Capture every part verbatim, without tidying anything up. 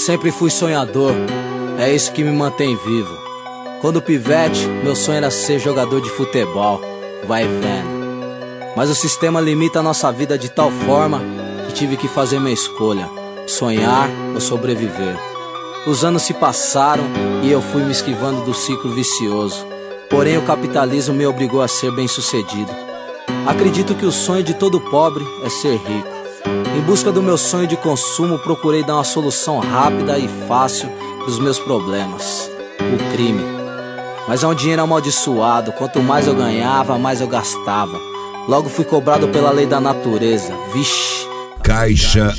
Sempre fui sonhador, é isso que me mantém vivo. Quando pivete, meu sonho era ser jogador de futebol, vai vendo. Mas o sistema limita a nossa vida de tal forma que tive que fazer minha escolha: sonhar ou sobreviver. Os anos se passaram e eu fui me esquivando do ciclo vicioso. Porém o capitalismo me obrigou a ser bem-sucedido. Acredito que o sonho de todo pobre é ser rico. Em busca do meu sonho de consumo, procurei dar uma solução rápida e fácil dos meus problemas: o crime. Mas é um dinheiro amaldiçoado, quanto mais eu ganhava, mais eu gastava. Logo fui cobrado pela lei da natureza, vixe. Caixa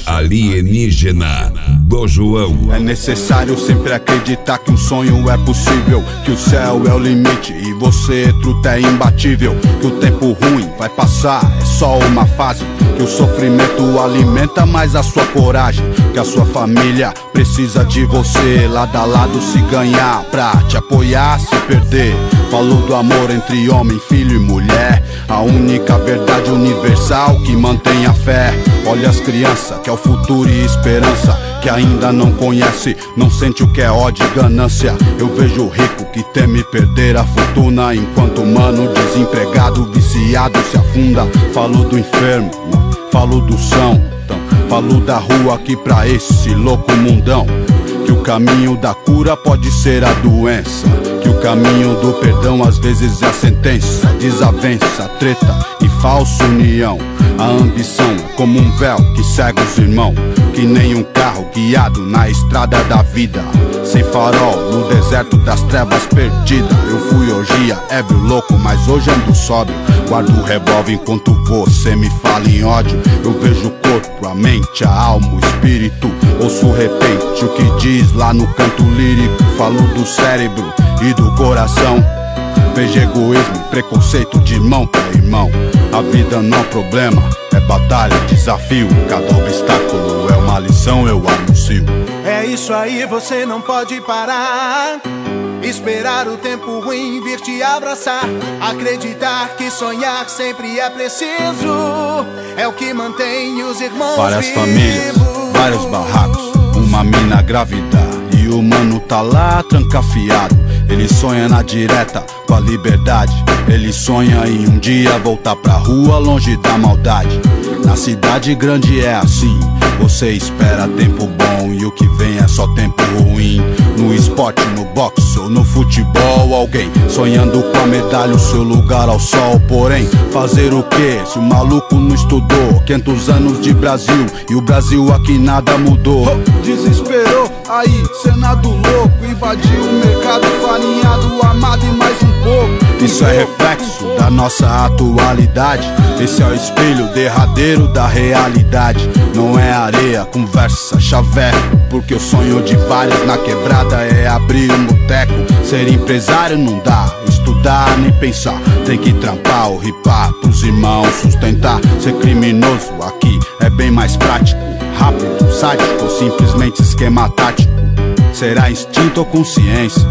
alienígena do João. É necessário sempre acreditar que um sonho é possível, que o céu é o limite e você, truta, é imbatível. Que o tempo ruim vai passar, é só uma fase. Que o sofrimento alimenta mais a sua coragem. Que a sua família precisa de você, lado a lado se ganhar, pra te apoiar, se perder. Falou do amor entre homem, filho e mulher, a única verdade universal que mantém a fé. Olha as crianças, que é o futuro e esperança, que ainda não conhece, não sente o que é ódio e ganância. Eu vejo o rico que teme perder a fortuna, enquanto o mano desempregado, viciado se afunda. Falou do enfermo, falou do são, falou da rua que pra esse louco mundão. Que o caminho da cura pode ser a doença, que o caminho do perdão às vezes é a sentença. Desavença, treta e falsa união. A ambição é como um véu que cega os irmãos, que nem um carro guiado na estrada da vida, sem farol no deserto das trevas perdida. Eu fui orgia, ébrio, louco, mas hoje ando sóbrio. Guardo o revólver enquanto você me fala em ódio. Eu vejo o corpo, a mente, a alma, o espírito. Ouço repente o que diz lá no canto lírico. Falo do cérebro e do coração. Vejo egoísmo, preconceito de irmão pra irmão. A vida não é problema, é batalha, desafio. Cada obstáculo é uma lição, eu anuncio. É isso aí, você não pode parar. Esperar o tempo ruim vir te abraçar. Acreditar que sonhar sempre é preciso. É o que mantém os irmãos Várias vivos. famílias, vários barracos, uma mina grávida e o mano tá lá trancafiado. Ele sonha na direta com a liberdade. Ele sonha em um dia voltar pra rua longe da maldade. Na cidade grande é assim, você espera tempo bom e o que vem é só tempo ruim. No esporte, no boxe ou no futebol, alguém sonhando com a medalha, o seu lugar ao sol. Porém, fazer o que se o maluco não estudou? quinhentos anos de Brasil e o Brasil aqui nada mudou. Desesperou, aí Senado louco, invadiu o mercado farinhado, amado e mais um pouco. Isso é reflexo da nossa atualidade. Esse é o espelho derradeiro da realidade. Não é areia, conversa, chaveco, porque o sonho de vários na quebrada é abrir um boteco. Ser empresário não dá, estudar nem pensar. Tem que trampar ou ripar pros irmãos sustentar. Ser criminoso aqui é bem mais prático, rápido, sádico ou simplesmente esquema tático. Será instinto ou consciência?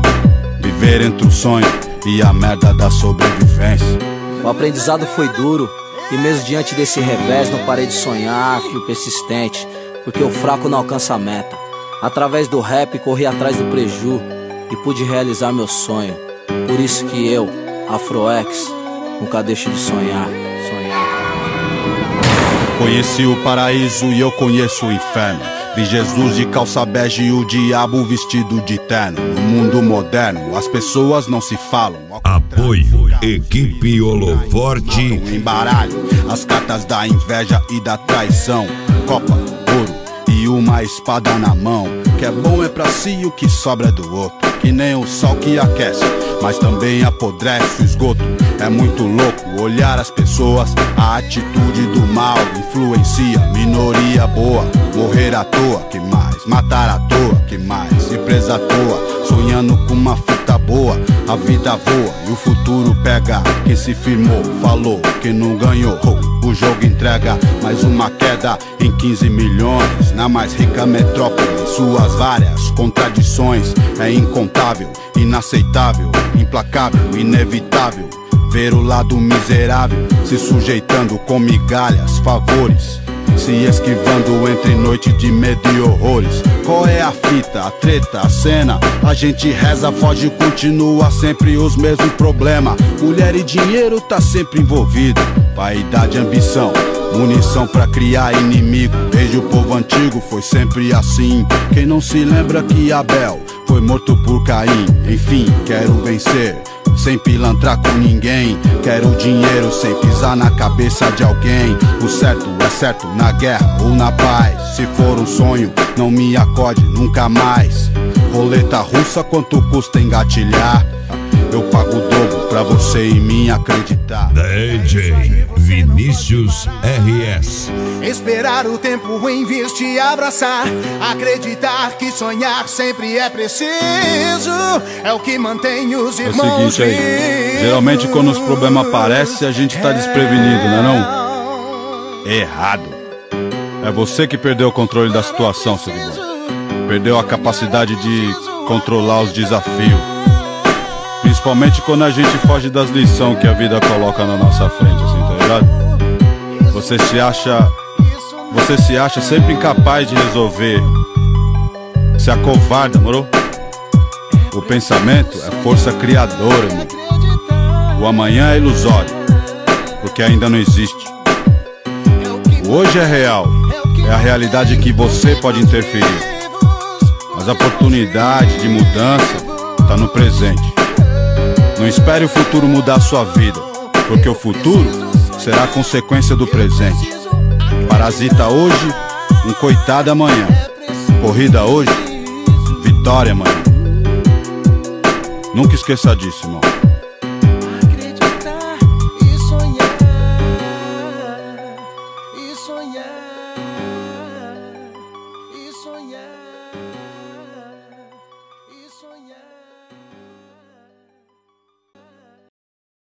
Viver entre o sonho e a merda da sobrevivência. O aprendizado foi duro e mesmo diante desse revés não parei de sonhar, fui persistente, porque o fraco não alcança a meta. Através do rap corri atrás do preju e pude realizar meu sonho. Por isso que eu, Afroex, nunca deixo de sonhar, sonhar. Conheci o paraíso e eu conheço o inferno. Vi Jesus de calça bege e o diabo vestido de terno. No mundo moderno as pessoas não se falam. Apoio Equipe Holoforte. Embaralho as cartas da inveja e da traição. Copa, ouro e uma espada na mão. O que é bom é pra si, o que sobra é do outro. Que nem o sol que aquece, mas também apodrece o esgoto. É muito louco olhar as pessoas. A atitude do mal influencia minoria boa. Morrer à toa, que mais? Matar à toa, que mais? Ir presa à toa, sonhando com uma fita boa. A vida voa e o futuro pega. Quem se firmou, falou que não ganhou. O jogo entrega mais uma queda em quinze milhões. Na mais rica metrópole, suas várias contradições. É incontável, inaceitável, implacável, inevitável ver o lado miserável se sujeitando com migalhas, favores se esquivando entre noite de medo e horrores. Qual é a fita, a treta, a cena? A gente reza, foge, continua sempre os mesmos problemas. Mulher e dinheiro tá sempre envolvido. Vaidade, ambição, munição pra criar inimigo. Desde o povo antigo foi sempre assim. Quem não se lembra que Abel foi morto por Caim? Enfim, quero vencer sem pilantrar com ninguém. Quero dinheiro sem pisar na cabeça de alguém. O certo é certo na guerra ou na paz. Se for um sonho, não me acorde nunca mais. Roleta russa, quanto custa engatilhar? Eu pago o dobro pra você em mim acreditar. D J Vinícius R S. Esperar o tempo ruim vir te abraçar. Acreditar que sonhar sempre é preciso. É o que mantém os irmãos. É o seguinte aí, geralmente quando os problemas aparecem a gente tá desprevenido, não é não? Errado. É você que perdeu o controle da situação, seguidor. Perdeu a capacidade de controlar os desafios. Principalmente quando a gente foge das lições que a vida coloca na nossa frente, assim, tá ligado? Você se acha... Você se acha sempre incapaz de resolver. Se acovarda, moro? O pensamento é força criadora, irmão. O amanhã é ilusório, porque ainda não existe. O hoje é real, é a realidade que você pode interferir. Mas a oportunidade de mudança tá no presente. Não espere o futuro mudar a sua vida, porque o futuro será a consequência do presente. Parasita hoje, um coitado amanhã. Corrida hoje, vitória amanhã. Nunca esqueça disso, irmão. Acreditar e sonhar, e sonhar, e sonhar, e sonhar.